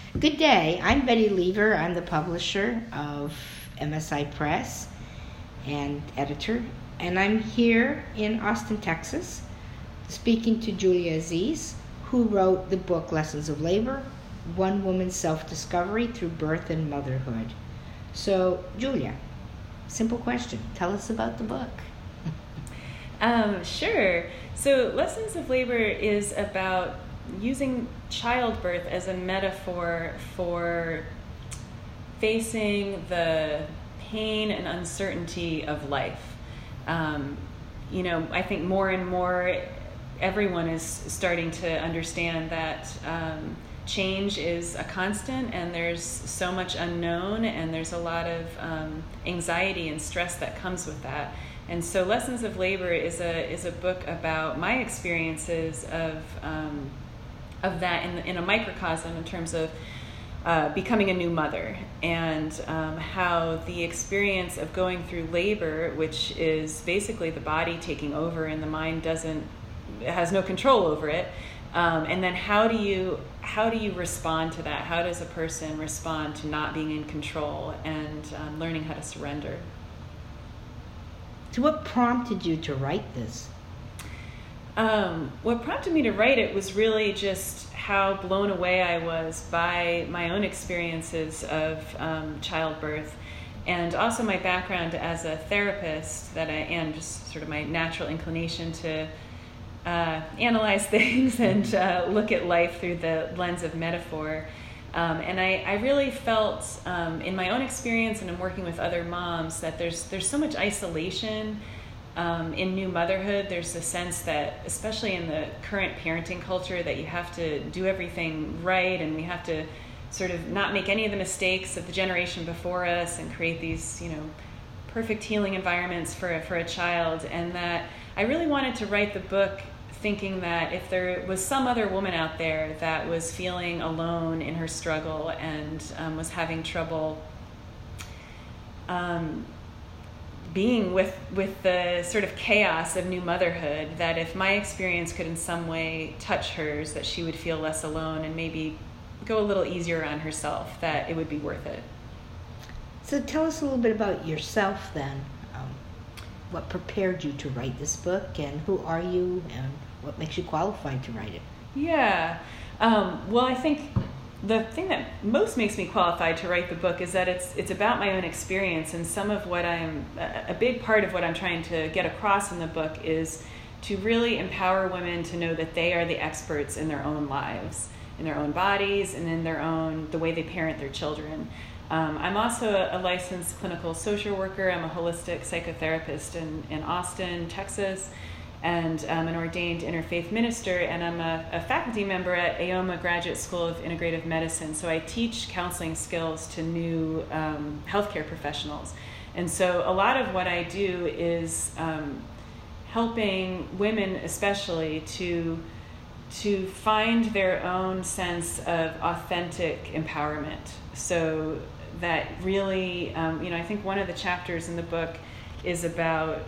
Good day. I'm Betty Lever. I'm the publisher of MSI Press and editor. And I'm here in Austin, Texas, speaking to Julia Aziz, who wrote the book Lessons of Labor, One Woman's Self-Discovery Through Birth and Motherhood. So, Julia, simple question. Tell us about the book. Sure. So Lessons of Labor is about using childbirth as a metaphor for facing the pain and uncertainty of life. I think more and more everyone is starting to understand that change is a constant, and there's so much unknown, and there's a lot of anxiety and stress that comes with that. And so Lessons of Labor is a book about my experiences of that in a microcosm in terms of becoming a new mother, and how the experience of going through labor, which is basically the body taking over and the mind has no control over it, and then how do you respond to that? How does a person respond to not being in control and learning how to surrender? So what prompted you to write this? What prompted me to write it was really just how blown away I was by my own experiences of childbirth, and also my background as a therapist that I am, just sort of my natural inclination to analyze things and look at life through the lens of metaphor. And I really felt in my own experience and in working with other moms that there's so much isolation in new motherhood. There's a sense that, especially in the current parenting culture, that you have to do everything right, and we have to sort of not make any of the mistakes of the generation before us and create these, perfect healing environments for a child. And that I really wanted to write the book thinking that if there was some other woman out there that was feeling alone in her struggle and was having trouble being with the sort of chaos of new motherhood, that if my experience could in some way touch hers, that she would feel less alone and maybe go a little easier on herself, that it would be worth it. So tell us a little bit about yourself then. What prepared you to write this book, and who are you, and what makes you qualified to write it? Yeah. Well, I think the thing that most makes me qualified to write the book is that it's about my own experience, and some of what a big part of what I'm trying to get across in the book is to really empower women to know that they are the experts in their own lives, in their own bodies, and in the way they parent their children. I'm also a licensed clinical social worker. I'm a holistic psychotherapist in Austin, Texas, and I'm an ordained interfaith minister, and I'm a faculty member at AOMA Graduate School of Integrative Medicine. So I teach counseling skills to new healthcare professionals. And so a lot of what I do is helping women especially to find their own sense of authentic empowerment. So that really, I think one of the chapters in the book is about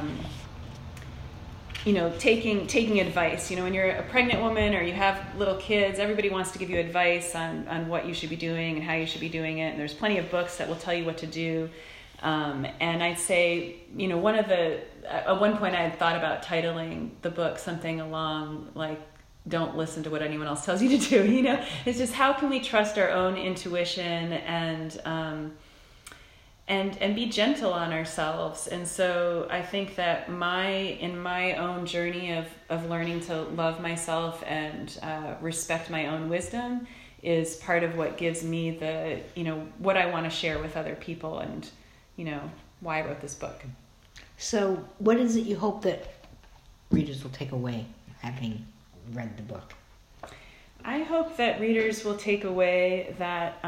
taking advice. When you're a pregnant woman or you have little kids, everybody wants to give you advice on what you should be doing and how you should be doing it. And there's plenty of books that will tell you what to do. And I'd say, at one point I had thought about titling the book something along like, don't listen to what anyone else tells you to do. It's just, how can we trust our own intuition and be gentle on ourselves. And so I think that in my own journey of learning to love myself and respect my own wisdom is part of what gives me the, what I want to share with other people, and, why I wrote this book. So what is it you hope that readers will take away having read the book? I hope that readers will take away that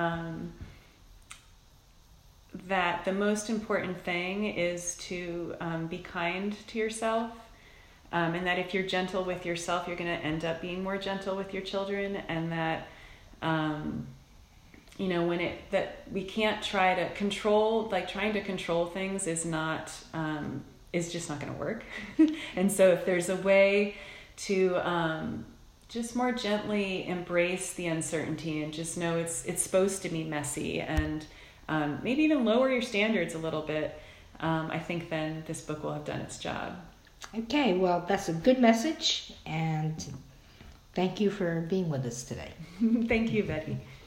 that the most important thing is to be kind to yourself, and that if you're gentle with yourself, you're going to end up being more gentle with your children, and that that we can't try to control, trying to control things is just not going to work. And so if there's a way to just more gently embrace the uncertainty and just know it's supposed to be messy, and maybe even lower your standards a little bit, I think then this book will have done its job. Okay, well, that's a good message, and thank you for being with us today. Thank you, Betty.